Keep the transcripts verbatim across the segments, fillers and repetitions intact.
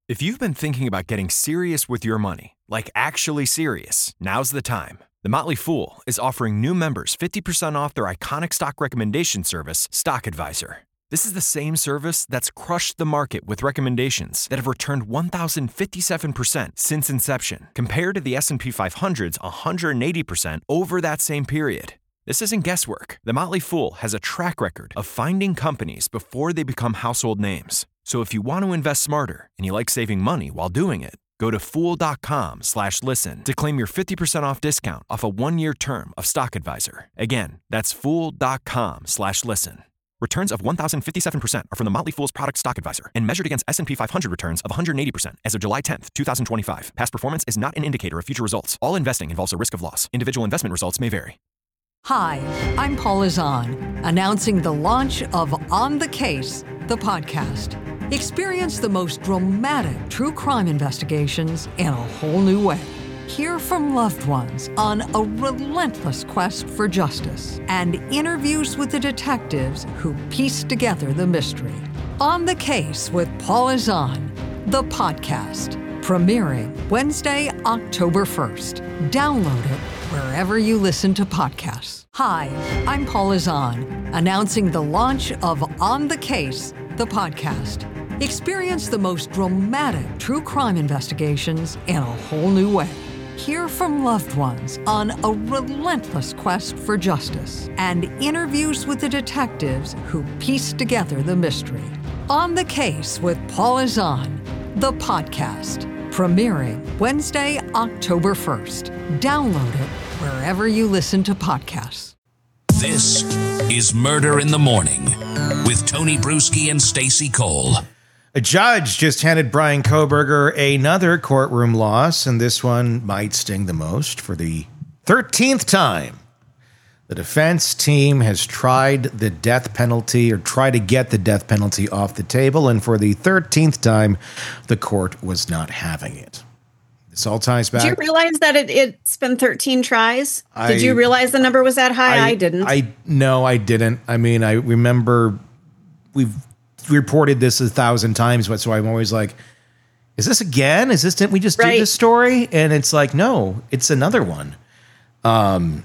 If you've been thinking about getting serious with your money, like actually serious, now's the time. The Motley Fool is offering new members fifty percent off their iconic stock recommendation service, Stock Advisor. This is the same service that's crushed the market with recommendations that have returned one thousand fifty-seven percent since inception, compared to the S and P five hundred's one hundred eighty percent over that same period. This isn't guesswork. The Motley Fool has a track record of finding companies before they become household names. So if you want to invest smarter and you like saving money while doing it, go to fool.com slash listen to claim your fifty percent off discount off a one-year term of Stock Advisor. Again, that's fool.com slash listen. Returns of one thousand fifty-seven percent are from the Motley Fool's product Stock Advisor and measured against S and P five hundred returns of one hundred eighty percent as of July tenth, twenty twenty-five. Past performance is not an indicator of future results. All investing involves a risk of loss. Individual investment results may vary. Hi, I'm Paula Zahn, announcing the launch of On the Case, the podcast. Experience the most dramatic true crime investigations in a whole new way. Hear from loved ones on a relentless quest for justice and interviews with the detectives who piece together the mystery. On the Case with Paula Zahn, the podcast, premiering Wednesday, October first. Download it wherever you listen to podcasts. Hi, I'm Paula Zahn, announcing the launch of On the Case, the podcast. Experience the most dramatic true crime investigations in a whole new way. Hear from loved ones on a relentless quest for justice and interviews with the detectives who piece together the mystery. On the Case with Paula Zahn, the podcast, premiering Wednesday, October first. Download it wherever you listen to podcasts. This is Murder in the Morning with Tony Bruschi and Stacey Cole. A judge just handed Bryan Kohberger another courtroom loss, and this one might sting the most. For the thirteenth time, the defense team has tried the death penalty or tried to get the death penalty off the table, and for the thirteenth time, the court was not having it. This all ties back. Did you realize that it, it's been thirteen tries? I, Did you realize the number was that high? I, I didn't. I No, I didn't. I mean, I remember we've reported this a thousand times, but so I'm always like, is this again? Is this, didn't we just right. do this story? And it's like, no, it's another one. Um,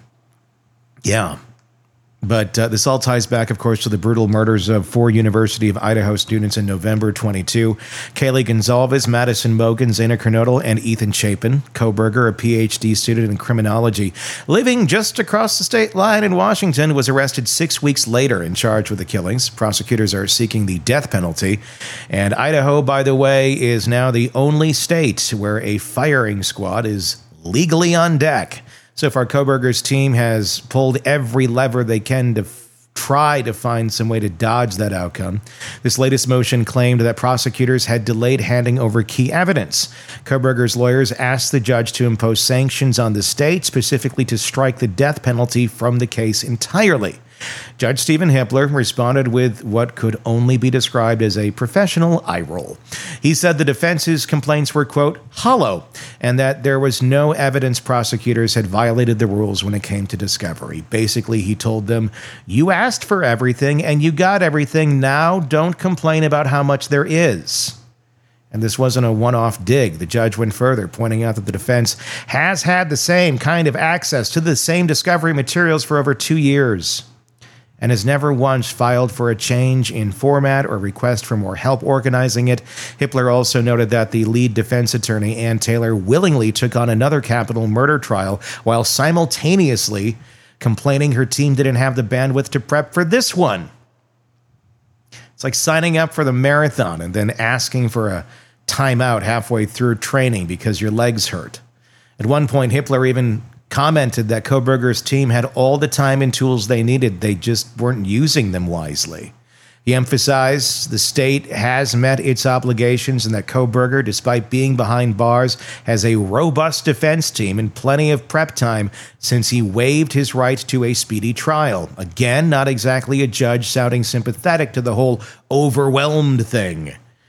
yeah. But uh, this all ties back, of course, to the brutal murders of four University of Idaho students in November twenty-two. Kaylee Gonzalez, Madison Mogen, Zaina Kernodle, and Ethan Chapin. Kohberger, a P H D student in criminology, living just across the state line in Washington, was arrested six weeks later and charged with the killings. Prosecutors are seeking the death penalty. And Idaho, by the way, is now the only state where a firing squad is legally on deck. So far, Kohberger's team has pulled every lever they can to f- try to find some way to dodge that outcome. This latest motion claimed that prosecutors had delayed handing over key evidence. Kohberger's lawyers asked the judge to impose sanctions on the state, specifically to strike the death penalty from the case entirely. Judge Stephen Hippler responded with what could only be described as a professional eye roll. He said the defense's complaints were, quote, hollow, and that there was no evidence prosecutors had violated the rules when it came to discovery. Basically, he told them, you asked for everything and you got everything. Now don't complain about how much there is. And this wasn't a one-off dig. The judge went further, pointing out that the defense has had the same kind of access to the same discovery materials for over two years. And has never once filed for a change in format or request for more help organizing it. Hippler also noted that the lead defense attorney, Ann Taylor, willingly took on another capital murder trial while simultaneously complaining her team didn't have the bandwidth to prep for this one. It's like signing up for the marathon and then asking for a timeout halfway through training because your legs hurt. At one point, Hippler even commented that Kohberger's team had all the time and tools they needed. They just weren't using them wisely. He emphasized the state has met its obligations and that Kohberger, despite being behind bars, has a robust defense team and plenty of prep time since he waived his right to a speedy trial. Again, not exactly a judge sounding sympathetic to the whole overwhelmed thing.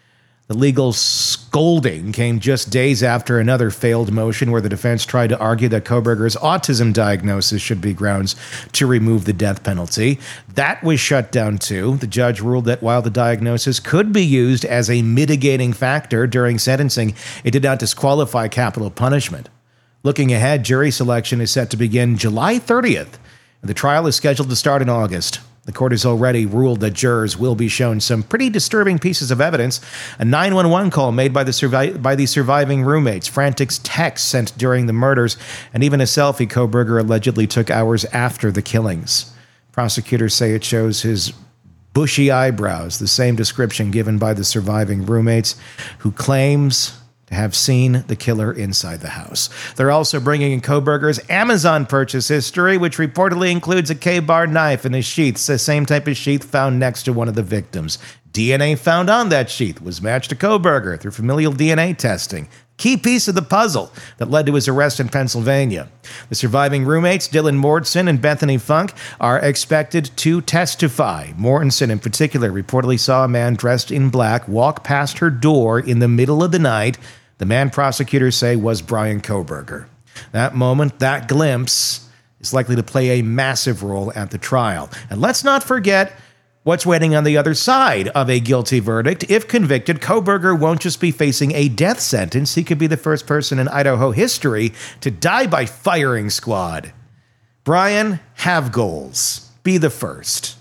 The legal scolding came just days after another failed motion where the defense tried to argue that Kohberger's autism diagnosis should be grounds to remove the death penalty. That was shut down too. The judge ruled that while the diagnosis could be used as a mitigating factor during sentencing, it did not disqualify capital punishment. Looking ahead, jury selection is set to begin July thirtieth, and the trial is scheduled to start in August. The court has already ruled that jurors will be shown some pretty disturbing pieces of evidence. A nine one one call made by the survi- by the surviving roommates, frantic texts sent during the murders, and even a selfie Kohberger allegedly took hours after the killings. Prosecutors say it shows his bushy eyebrows, the same description given by the surviving roommates, who claims to have seen the killer inside the house. They're also bringing in Kohberger's Amazon purchase history, which reportedly includes a K-bar knife and a sheath, the same type of sheath found next to one of the victims. D N A found on that sheath was matched to Kohberger through familial D N A testing. Key piece of the puzzle that led to his arrest in Pennsylvania. The surviving roommates, Dylan Mortensen and Bethany Funk, are expected to testify. Mortensen, in particular, reportedly saw a man dressed in black walk past her door in the middle of the night. The man prosecutors say was Bryan Kohberger. That moment, that glimpse, is likely to play a massive role at the trial. And let's not forget what's waiting on the other side of a guilty verdict. If convicted, Kohberger won't just be facing a death sentence. He could be the first person in Idaho history to die by firing squad. Brian, have goals. Be the first.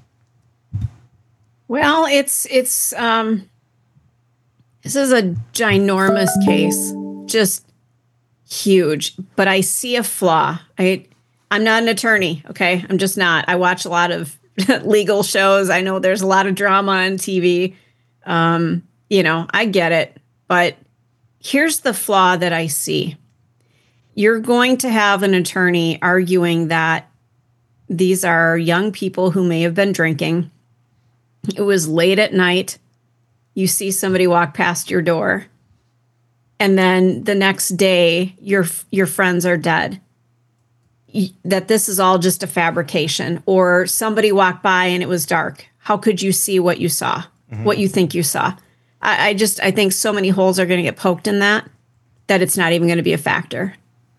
Well, it's it's um this is a ginormous case. Just huge. But I see a flaw. I I'm not an attorney, okay? I'm just not. I watch a lot of legal shows. I know there's a lot of drama on T V. Um, you know, I get it. But here's the flaw that I see. You're going to have an attorney arguing that these are young people who may have been drinking. It was late at night. You see somebody walk past your door. And then the next day, your your friends are dead. That this is all just a fabrication, or somebody walked by and it was dark. How could you see what you saw, mm-hmm. what you think you saw? I, I just, I think so many holes are going to get poked in that, that it's not even going to be a factor.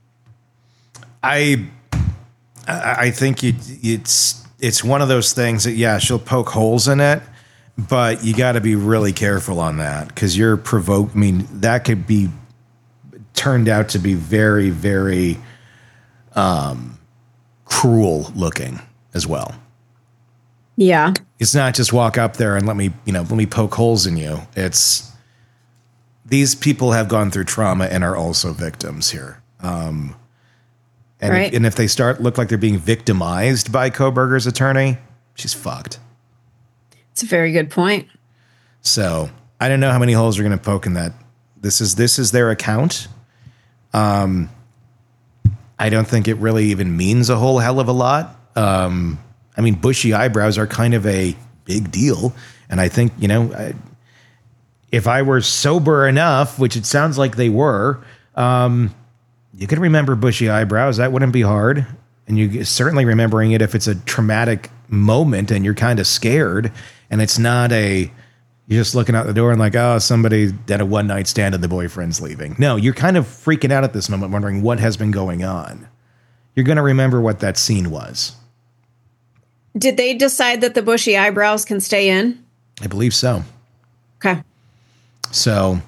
I, I think it, it's, it's one of those things that, yeah, she'll poke holes in it, but you got to be really careful on that because you're provoked. I mean, that could be turned out to be very, very, Um, cruel looking as well. Yeah. It's not just walk up there and let me, you know, let me poke holes in you. It's these people have gone through trauma and are also victims here. Um, and, right. if, and if they start look like they're being victimized by Kohberger's attorney, she's fucked. It's a very good point. So I don't know how many holes are going to poke in that. This is, this is their account. Um, I don't think it really even means a whole hell of a lot. Um, I mean, bushy eyebrows are kind of a big deal. And I think, you know, I, if I were sober enough, which it sounds like they were, um, you could remember bushy eyebrows. That wouldn't be hard. And you certainly remembering it if it's a traumatic moment and you're kind of scared and it's not a, you're just looking out the door and like, oh, somebody had a one night stand and the boyfriend's leaving. No, you're kind of freaking out at this moment, wondering what has been going on. You're going to remember what that scene was. Did they decide that the bushy eyebrows can stay in? I believe so. Okay. So,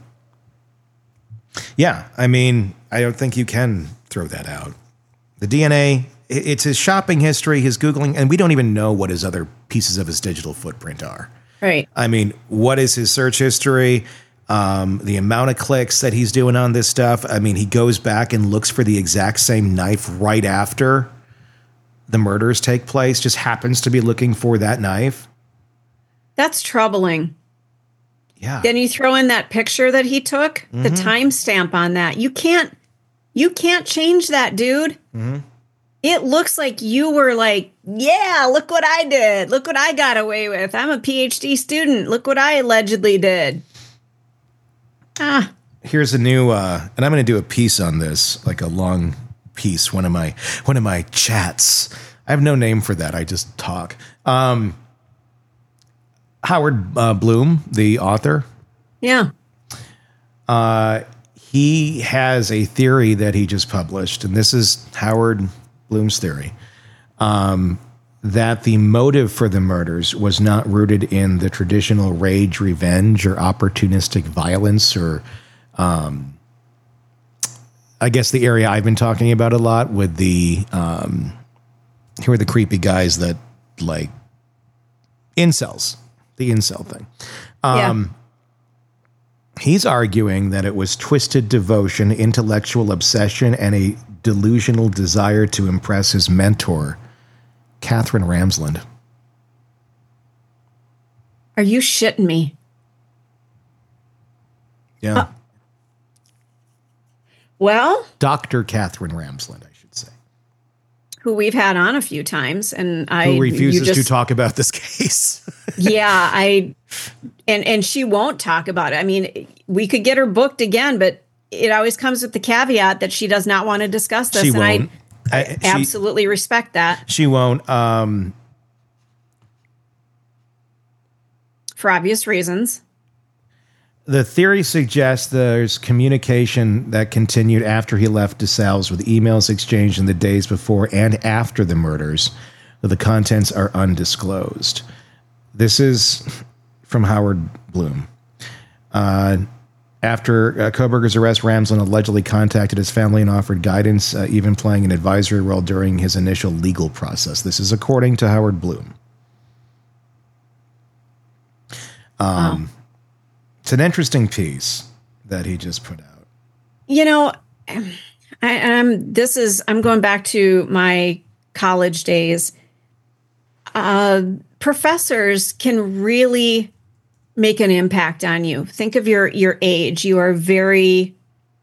yeah, I mean, I don't think you can throw that out. The D N A, it's his shopping history, his Googling, and we don't even know what his other pieces of his digital footprint are. Right. I mean, what is his search history? Um, the amount of clicks that he's doing on this stuff. I mean, he goes back and looks for the exact same knife right after the murders take place, just happens to be looking for that knife. That's troubling. Yeah. Then you throw in that picture that he took, mm-hmm. the timestamp on that. You can't, you can't change that, dude. Mm-hmm. It looks like you were like, yeah, look what I did. Look what I got away with. I'm a P H D student. Look what I allegedly did. Ah. Here's a new, uh, and I'm going to do a piece on this, like a long piece. One of my, one of my chats. I have no name for that. I just talk. Um, Howard uh, Bloom, the author. Yeah. Uh, he has a theory that he just published, and this is Howard Bloom's theory, um, that the motive for the murders was not rooted in the traditional rage, revenge, or opportunistic violence, or um, I guess the area I've been talking about a lot with the, um, who are the creepy guys that like incels, the incel thing. Um, yeah. He's arguing that it was twisted devotion, intellectual obsession, and a delusional desire to impress his mentor, Katherine Ramsland. Are you shitting me? Yeah. Uh, well, Doctor Katherine Ramsland, I should say, who we've had on a few times, and I who refuses just, to talk about this case. yeah, I and and she won't talk about it. I mean, we could get her booked again, but it always comes with the caveat that she does not want to discuss this. She and won't. I, I I, she, absolutely respect that. She won't. Um, for obvious reasons. The theory suggests there's communication that continued after he left DeSalles with emails exchanged in the days before and after the murders, but the contents are undisclosed. This is from Howard Bloom. Uh, after uh, Kohberger's arrest, Ramsland allegedly contacted his family and offered guidance, uh, even playing an advisory role during his initial legal process. This is according to Howard Bloom. Um, oh. It's an interesting piece that he just put out. You know, I, I'm. This is. I'm going back to my college days. Uh, professors can really make an impact on you. Think of your your age. You are very,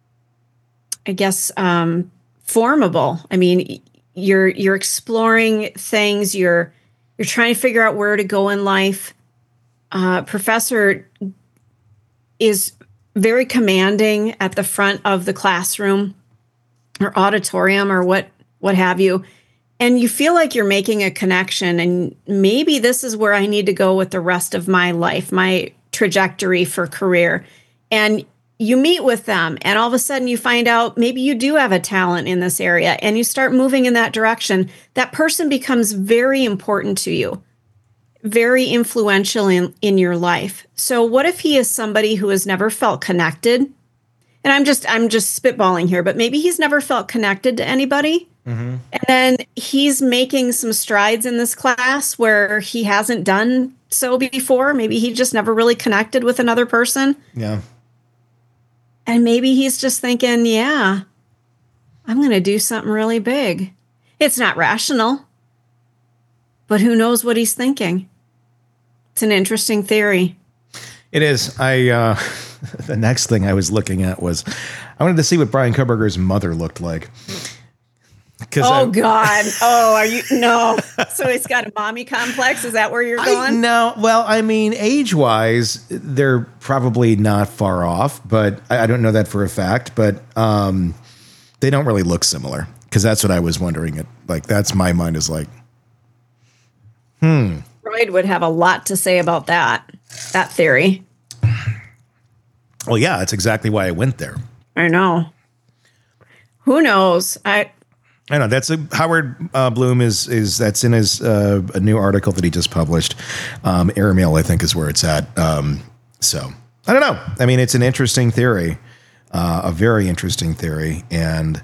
I guess, um, formable. I mean, you're you're exploring things. You're you're trying to figure out where to go in life. Uh, professor is very commanding at the front of the classroom or auditorium or what what have you. And you feel like you're making a connection, and maybe this is where I need to go with the rest of my life, my trajectory for career. And you meet with them, and all of a sudden you find out maybe you do have a talent in this area, and you start moving in that direction. That person becomes very important to you, very influential in, in your life. So what if he is somebody who has never felt connected? And I'm just I'm just spitballing here, but maybe he's never felt connected to anybody. Mm-hmm. And then he's making some strides in this class where he hasn't done so before. Maybe he just never really connected with another person. Yeah. And maybe he's just thinking, yeah, I'm going to do something really big. It's not rational, but who knows what he's thinking? It's an interesting theory. It is. I uh, the next thing I was looking at was I wanted to see what Brian Kohberger's mother looked like. Oh, I, God. Oh, are you? No. So he's got a mommy complex? Is that where you're going? No. Well, I mean, age-wise, they're probably not far off, but I, I don't know that for a fact. But um, they don't really look similar, because that's what I was wondering. It Like, that's my mind is like, hmm. Freud would have a lot to say about that, that theory. Well, yeah, that's exactly why I went there. I know. Who knows? I... I know that's a Howard uh, Bloom is is that's in his uh, a new article that he just published. Um, Airmail, I think, is where it's at. Um, so I don't know. I mean, it's an interesting theory, uh, a very interesting theory, and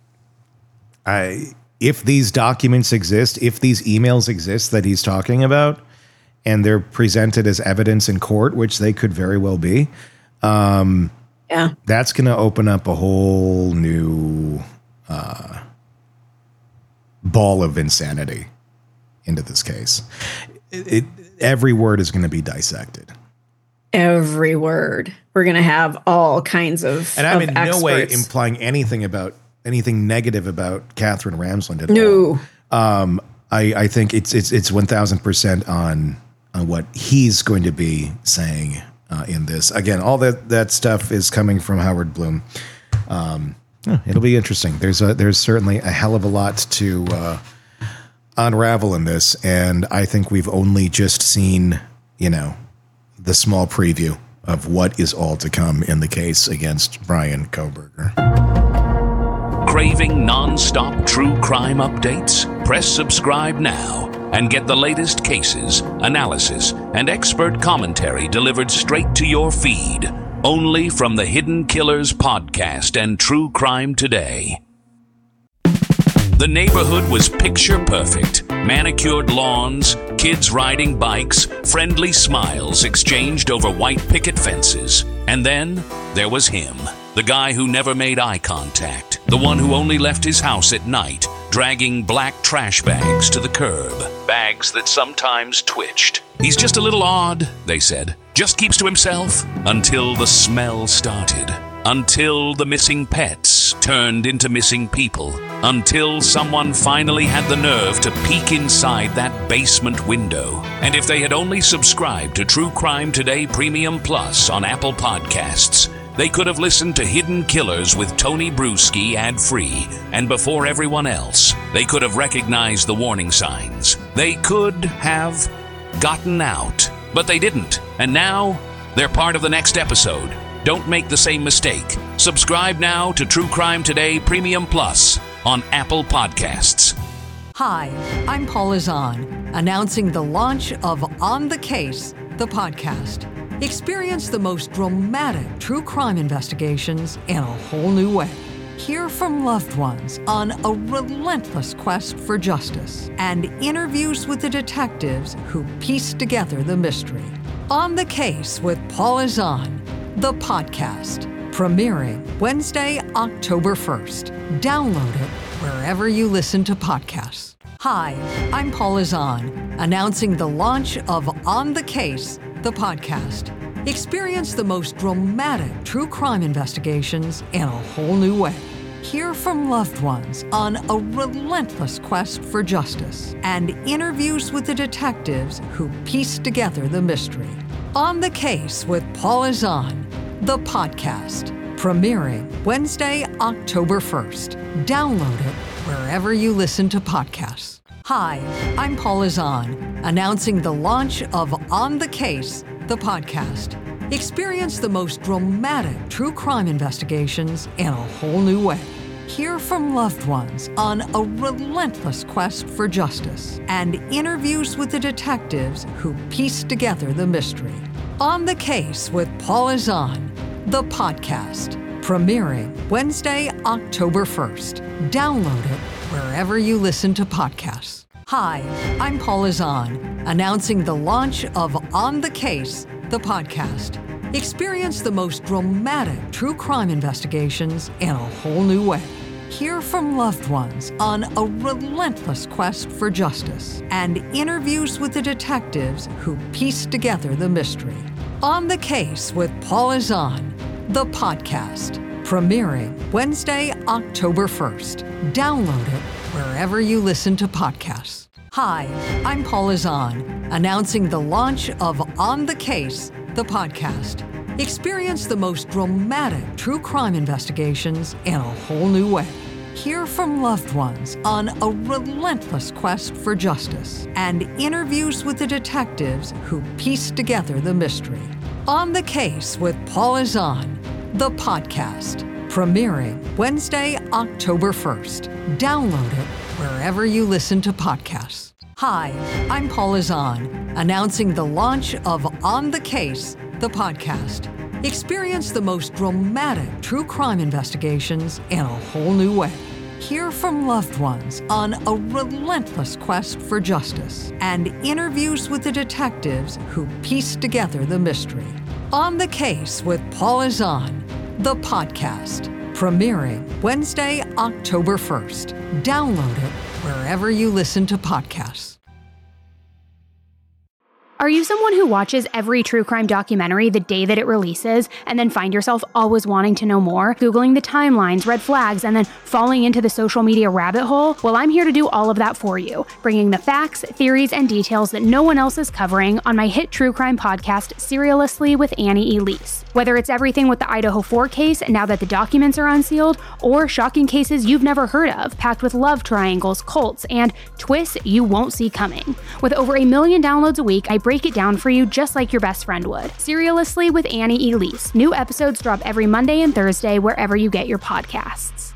I if these documents exist, if these emails exist that he's talking about, and they're presented as evidence in court, which they could very well be, um, yeah, that's going to open up a whole new. Uh, ball of insanity into this case. It, it, every word is going to be dissected. Every word. We're going to have all kinds of And I'm of in experts. no way implying anything about anything negative about Katherine Ramsland at no. all. Um, I, I think it's it's it's one thousand percent on on what he's going to be saying uh, in this. Again, all that that stuff is coming from Howard Bloom. Um, It'll be interesting. There's a, there's certainly a hell of a lot to uh, unravel in this, and I think we've only just seen, you know, the small preview of what is all to come in the case against Bryan Kohberger. Craving non-stop true crime updates? Press subscribe now and get the latest cases, analysis, and expert commentary delivered straight to your feed, only from the Hidden Killers podcast and True Crime Today. The neighborhood was picture perfect. Manicured lawns, kids riding bikes, friendly smiles exchanged over white picket fences. And then there was him, the guy who never made eye contact, the one who only left his house at night, dragging black trash bags to the curb, bags that sometimes twitched. He's just a little odd, they said, just keeps to himself, until the smell started. Until the missing pets turned into missing people. Until someone finally had the nerve to peek inside that basement window. And if they had only subscribed to True Crime Today Premium Plus on Apple Podcasts, they could have listened to Hidden Killers with Tony Bruschi ad-free. And before everyone else, they could have recognized the warning signs. They could have gotten out. But they didn't. And now, they're part of the next episode. Don't make the same mistake. Subscribe now to True Crime Today Premium Plus on Apple Podcasts. Hi, I'm Paula Zahn, announcing the launch of On the Case, the podcast. Experience the most dramatic true crime investigations in a whole new way. Hear from loved ones on a relentless quest for justice and interviews with the detectives who piece together the mystery. On the Case with Paula Zahn, the podcast, premiering Wednesday, October first. Download it wherever you listen to podcasts. Hi, I'm Paula Zahn, announcing the launch of On the Case, the podcast. Experience the most dramatic true crime investigations in a whole new way. Hear from loved ones on a relentless quest for justice and interviews with the detectives who piece together the mystery. On the Case with Paula Zahn, the podcast, premiering Wednesday, October first. Download it wherever you listen to podcasts. Hi, I'm Paula Zahn, announcing the launch of On the Case, the podcast. Experience the most dramatic true crime investigations in a whole new way. Hear from loved ones on a relentless quest for justice and interviews with the detectives who piece together the mystery. On the Case with Paula Zahn, the podcast, premiering Wednesday, October first. Download it wherever you listen to podcasts. Hi, I'm Paula Zahn, announcing the launch of On the Case, the podcast. Experience the most dramatic true crime investigations in a whole new way. Hear from loved ones on a relentless quest for justice and interviews with the detectives who piece together the mystery. On the Case with Paula Zahn, the podcast, premiering Wednesday, October first. Download it wherever you listen to podcasts. Hi, I'm Paula Zahn, announcing the launch of On the Case, the podcast. Experience the most dramatic true crime investigations in a whole new way. Hear from loved ones on a relentless quest for justice and interviews with the detectives who piece together the mystery. On the Case with Paula Zahn, the podcast, premiering Wednesday, October first. Download it wherever you listen to podcasts. Hi, I'm Paula Zahn, announcing the launch of On the Case, the podcast. Experience the most dramatic true crime investigations in a whole new way. Hear from loved ones on a relentless quest for justice and interviews with the detectives who piece together the mystery. On the Case with Paula Zahn, the podcast, premiering Wednesday, October first. Download it wherever you listen to podcasts. Are you someone who watches every true crime documentary the day that it releases and then find yourself always wanting to know more, Googling the timelines, red flags, and then falling into the social media rabbit hole? Well, I'm here to do all of that for you, bringing the facts, theories, and details that no one else is covering on my hit true crime podcast, Serialistly with Annie Elise. Whether it's everything with the Idaho four case now that the documents are unsealed, or shocking cases you've never heard of, packed with love triangles, cults, and twists you won't see coming. With over a million downloads a week, I bring break it down for you just like your best friend would. Serialously with Annie Elise. New episodes drop every Monday and Thursday wherever you get your podcasts.